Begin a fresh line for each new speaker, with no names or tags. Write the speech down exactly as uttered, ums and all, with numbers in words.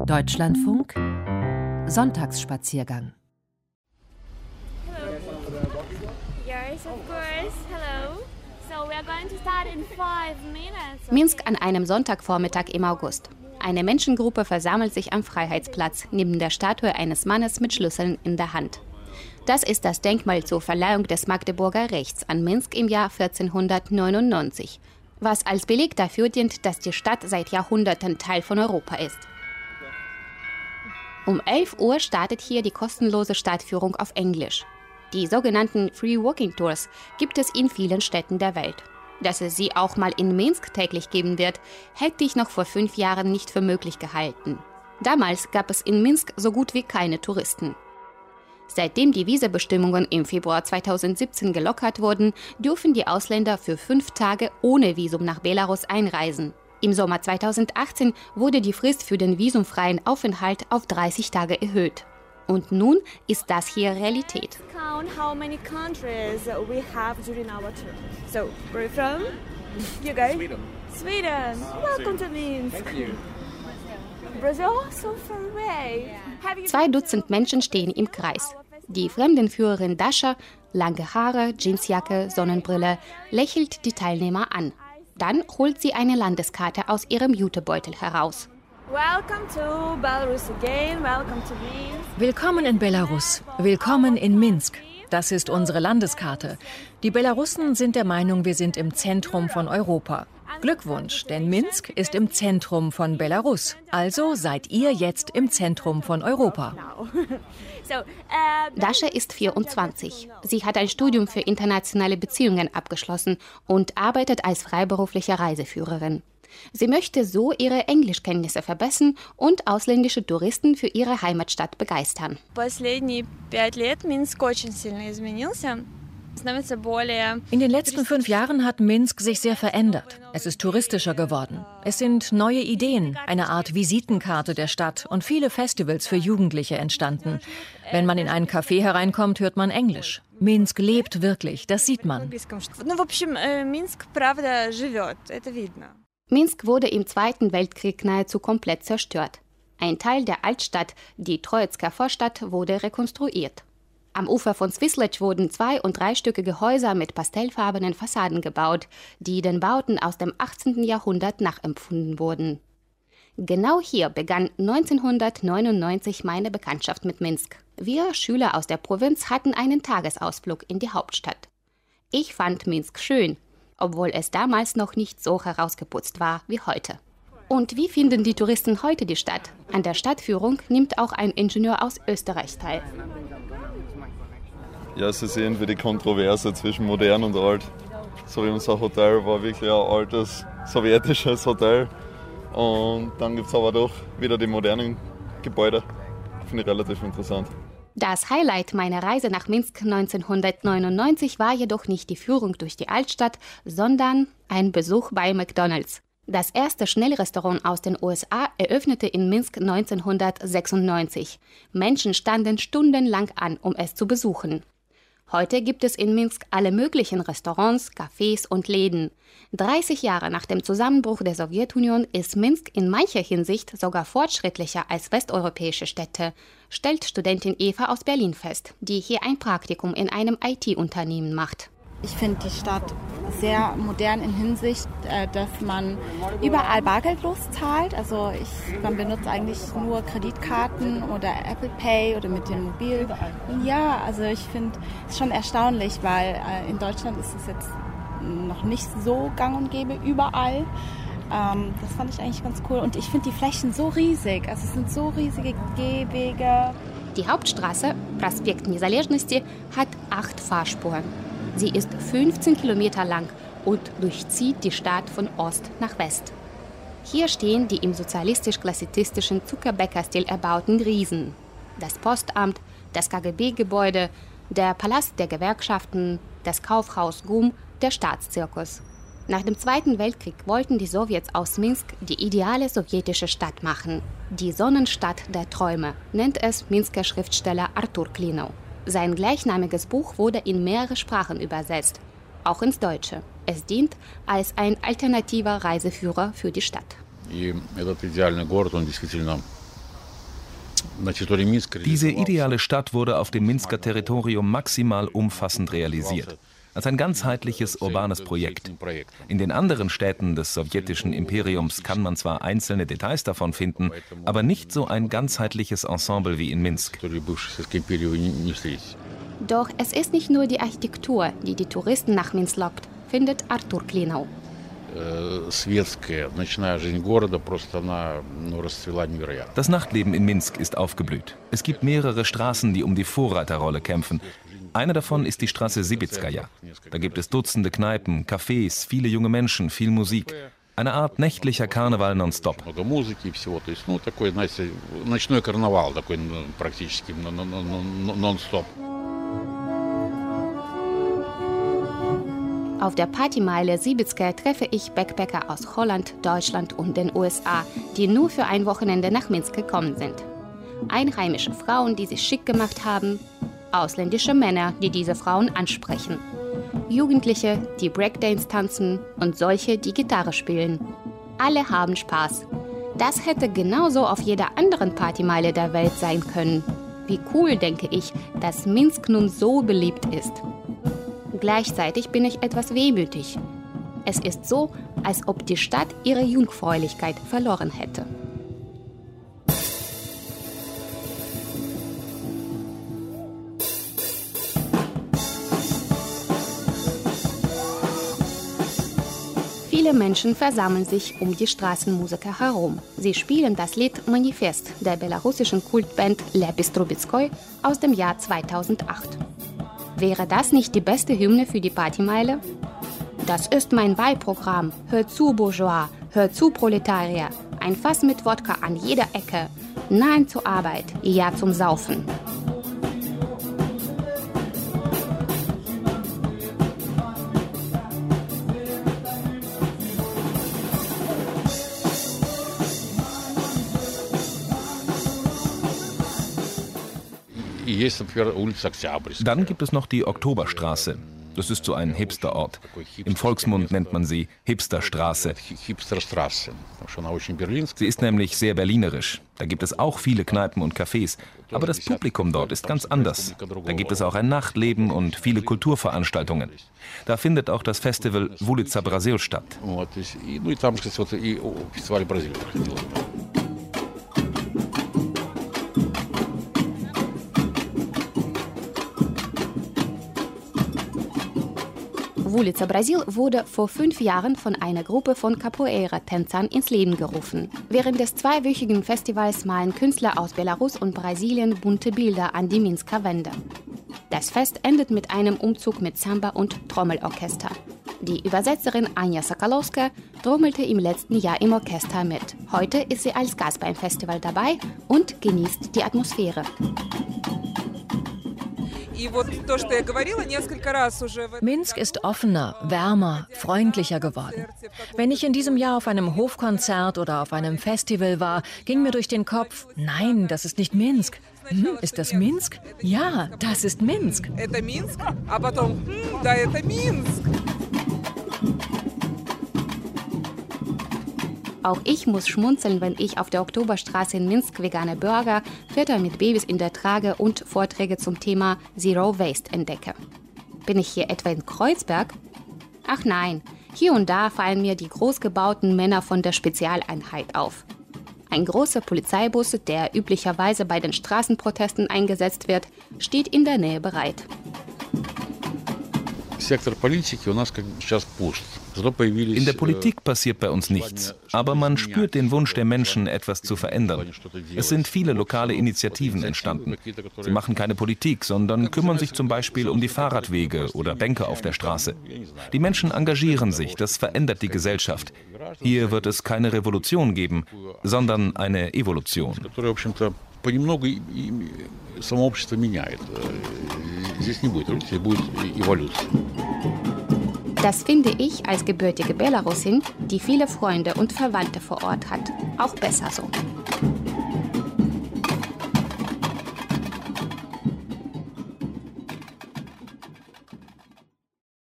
Deutschlandfunk Sonntagsspaziergang.
Minsk an einem Sonntagvormittag im August. Eine Menschengruppe versammelt sich am Freiheitsplatz neben der Statue eines Mannes mit Schlüsseln in der Hand. Das ist das Denkmal zur Verleihung des Magdeburger Rechts an Minsk im Jahr vierzehnhundertneunundneunzig, was als Beleg dafür dient, dass die Stadt seit Jahrhunderten Teil von Europa ist. Um elf Uhr startet hier die kostenlose Stadtführung auf Englisch. Die sogenannten Free Walking Tours gibt es in vielen Städten der Welt. Dass es sie auch mal in Minsk täglich geben wird, hätte ich noch vor fünf Jahren nicht für möglich gehalten. Damals gab es in Minsk so gut wie keine Touristen. Seitdem die Visabestimmungen im Februar zweitausendsiebzehn gelockert wurden, dürfen die Ausländer für fünf Tage ohne Visum nach Belarus einreisen. Im Sommer zweitausendachtzehn wurde die Frist für den visumfreien Aufenthalt auf dreißig Tage erhöht. Und nun ist das hier Realität.
How many countries we have during our tour. So, where are you from? You guys? Sweden. Sweden. Welcome to Minsk. Thank you. Brazil, so far away.
Zwei Dutzend Menschen stehen im Kreis. Die Fremdenführerin Dasha, lange Haare, Jeansjacke, Sonnenbrille, lächelt die Teilnehmer an. Dann holt sie eine Landeskarte aus ihrem Jutebeutel heraus.
Welcome to Belarus again. Welcome to Minsk.
Willkommen in Belarus. Willkommen in Minsk. Das ist unsere Landeskarte. Die Belarussen sind der Meinung, wir sind im Zentrum von Europa. Glückwunsch, denn Minsk ist im Zentrum von Belarus. Also seid ihr jetzt im Zentrum von Europa.
Dasha ist vierundzwanzig. Sie hat ein Studium für internationale Beziehungen abgeschlossen und arbeitet als freiberufliche Reiseführerin. Sie möchte so ihre Englischkenntnisse verbessern und ausländische Touristen für ihre Heimatstadt begeistern.
In den letzten fünf Jahren hat Minsk sich sehr verändert. Es ist touristischer geworden. Es sind neue Ideen, eine Art Visitenkarte der Stadt und viele Festivals für Jugendliche entstanden. Wenn man in einen Café hereinkommt, hört man Englisch. Minsk lebt wirklich, das sieht man.
Minsk wurde im Zweiten Weltkrieg nahezu komplett zerstört. Ein Teil der Altstadt, die Troizker Vorstadt, wurde rekonstruiert. Am Ufer von Svislec wurden zwei- und dreistöckige Häuser mit pastellfarbenen Fassaden gebaut, die den Bauten aus dem achtzehnten Jahrhundert nachempfunden wurden. Genau hier begann neunzehnhundertneunundneunzig meine Bekanntschaft mit Minsk. Wir Schüler aus der Provinz hatten einen Tagesausflug in die Hauptstadt. Ich fand Minsk schön, obwohl es damals noch nicht so herausgeputzt war wie heute. Und wie finden die Touristen heute die Stadt? An der Stadtführung nimmt auch ein Ingenieur aus Österreich teil.
Ja, Sie sehen für die Kontroverse zwischen modern und alt. So wie unser Hotel war wirklich ein altes sowjetisches Hotel. Und dann gibt es aber doch wieder die modernen Gebäude. Finde ich relativ interessant.
Das Highlight meiner Reise nach Minsk neunzehnhundertneunundneunzig war jedoch nicht die Führung durch die Altstadt, sondern ein Besuch bei McDonald's. Das erste Schnellrestaurant aus den U S A eröffnete in Minsk neunzehnhundertsechsundneunzig. Menschen standen stundenlang an, um es zu besuchen. Heute gibt es in Minsk alle möglichen Restaurants, Cafés und Läden. dreißig Jahre nach dem Zusammenbruch der Sowjetunion ist Minsk in mancher Hinsicht sogar fortschrittlicher als westeuropäische Städte, stellt Studentin Eva aus Berlin fest, die hier ein Praktikum in einem I T-Unternehmen macht.
Ich finde die Stadt sehr modern in Hinsicht, dass man überall bargeldlos zahlt. Also ich, man benutzt eigentlich nur Kreditkarten oder Apple Pay oder mit dem Mobil. Ja, also ich finde es schon erstaunlich, weil in Deutschland ist es jetzt noch nicht so gang und gäbe überall. Ähm, das fand ich eigentlich ganz cool. Und ich finde die Flächen so riesig. Also es sind so riesige Gehwege.
Die Hauptstraße, Prospekt Незалежности, hat acht Fahrspuren. Sie ist fünfzehn Kilometer lang und durchzieht die Stadt von Ost nach West. Hier stehen die im sozialistisch-klassizistischen Zuckerbäcker-Stil erbauten Riesen. Das Postamt, das K G B-Gebäude, der Palast der Gewerkschaften, das Kaufhaus Gum, der Staatszirkus. Nach dem Zweiten Weltkrieg wollten die Sowjets aus Minsk die ideale sowjetische Stadt machen. Die Sonnenstadt der Träume, nennt es Minsker Schriftsteller Artur Klinow. Sein gleichnamiges Buch wurde in mehrere Sprachen übersetzt, auch ins Deutsche. Es dient als ein alternativer Reiseführer für die Stadt.
Diese ideale Stadt wurde auf dem Minsker Territorium maximal umfassend realisiert. Als ein ganzheitliches urbanes Projekt. In den anderen Städten des sowjetischen Imperiums kann man zwar einzelne Details davon finden, aber nicht so ein ganzheitliches Ensemble wie in Minsk.
Doch es ist nicht nur die Architektur, die die Touristen nach Minsk lockt, findet Artur Klinau.
Das Nachtleben in Minsk ist aufgeblüht. Es gibt mehrere Straßen, die um die Vorreiterrolle kämpfen. Eine davon ist die Straße Sibitskaja. Da gibt es Dutzende Kneipen, Cafés, viele junge Menschen, viel Musik. Eine Art nächtlicher Karneval nonstop.
Auf der Partymeile Sibitskaja treffe ich Backpacker aus Holland, Deutschland und den U S A, die nur für ein Wochenende nach Minsk gekommen sind. Einheimische Frauen, die sich schick gemacht haben, ausländische Männer, die diese Frauen ansprechen, Jugendliche, die Breakdance tanzen und solche, die Gitarre spielen. Alle haben Spaß. Das hätte genauso auf jeder anderen Partymeile der Welt sein können. Wie cool, denke ich, dass Minsk nun so beliebt ist. Gleichzeitig bin ich etwas wehmütig. Es ist so, als ob die Stadt ihre Jungfräulichkeit verloren hätte. Viele Menschen versammeln sich um die Straßenmusiker herum. Sie spielen das Lied Manifest der belarussischen Kultband Lepis Trubetskoy aus dem Jahr zweitausendacht. Wäre das nicht die beste Hymne für die Partymeile? Das ist mein Wahlprogramm. Hört zu, Bourgeois. Hört zu, Proletarier. Ein Fass mit Wodka an jeder Ecke. Nein zur Arbeit, ja zum Saufen.
Dann gibt es noch die Oktoberstraße. Das ist so ein Hipsterort. Im Volksmund nennt man sie Hipsterstraße. Sie ist nämlich sehr berlinerisch. Da gibt es auch viele Kneipen und Cafés. Aber das Publikum dort ist ganz anders. Da gibt es auch ein Nachtleben und viele Kulturveranstaltungen. Da findet auch das Festival Wulica Brazil statt.
Wulica Brazil wurde vor fünf Jahren von einer Gruppe von Capoeira-Tänzern ins Leben gerufen. Während des zweiwöchigen Festivals malen Künstler aus Belarus und Brasilien bunte Bilder an die Minsker Wände. Das Fest endet mit einem Umzug mit Samba und Trommelorchester. Die Übersetzerin Anja Sokolowska trommelte im letzten Jahr im Orchester mit. Heute ist sie als Gast beim Festival dabei und genießt die Atmosphäre.
Minsk ist offener, wärmer, freundlicher geworden. Wenn ich in diesem Jahr auf einem Hofkonzert oder auf einem Festival war, ging mir durch den Kopf, nein, das ist nicht Minsk. Hm, ist das Minsk? Ja, das ist Minsk.
Auch ich muss schmunzeln, wenn ich auf der Oktoberstraße in Minsk vegane Burger, Väter mit Babys in der Trage und Vorträge zum Thema Zero Waste entdecke. Bin ich hier etwa in Kreuzberg? Ach nein, hier und da fallen mir die großgebauten Männer von der Spezialeinheit auf. Ein großer Polizeibus, der üblicherweise bei den Straßenprotesten eingesetzt wird, steht in der Nähe bereit.
In der Politik passiert bei uns nichts, aber man spürt den Wunsch der Menschen, etwas zu verändern. Es sind viele lokale Initiativen entstanden. Sie machen keine Politik, sondern kümmern sich zum Beispiel um die Fahrradwege oder Bänke auf der Straße. Die Menschen engagieren sich, das verändert die Gesellschaft. Hier wird es keine Revolution geben, sondern eine Evolution.
Das finde ich als gebürtige Belarusin, die viele Freunde und Verwandte vor Ort hat, auch besser so.